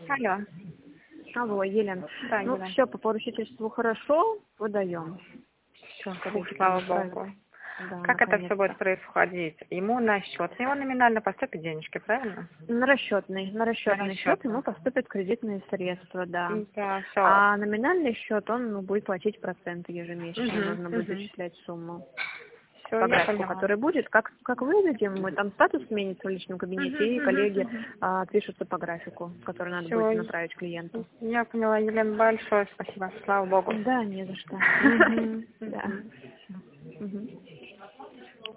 Алло. Алло, Елена. Да, Ну, Елена. все, по поручительству хорошо, выдаем. Все, Слава богу. Да, Как это все будет наконец-то. происходить? Ему на счет, ему номинально поступят денежки, правильно? На расчетный счет расчетный. ему поступят кредитные средства, да. Да, все. А номинальный счет он будет платить проценты ежемесячно, нужно будет зачислять сумму. Все, По я графику, поняла. который будет, как выведем, мы там статус сменится в личном кабинете, и коллеги пишутся по графику, который надо будет направить клиенту. Я поняла, Елена, большое спасибо, слава богу. Да, не за что. Да.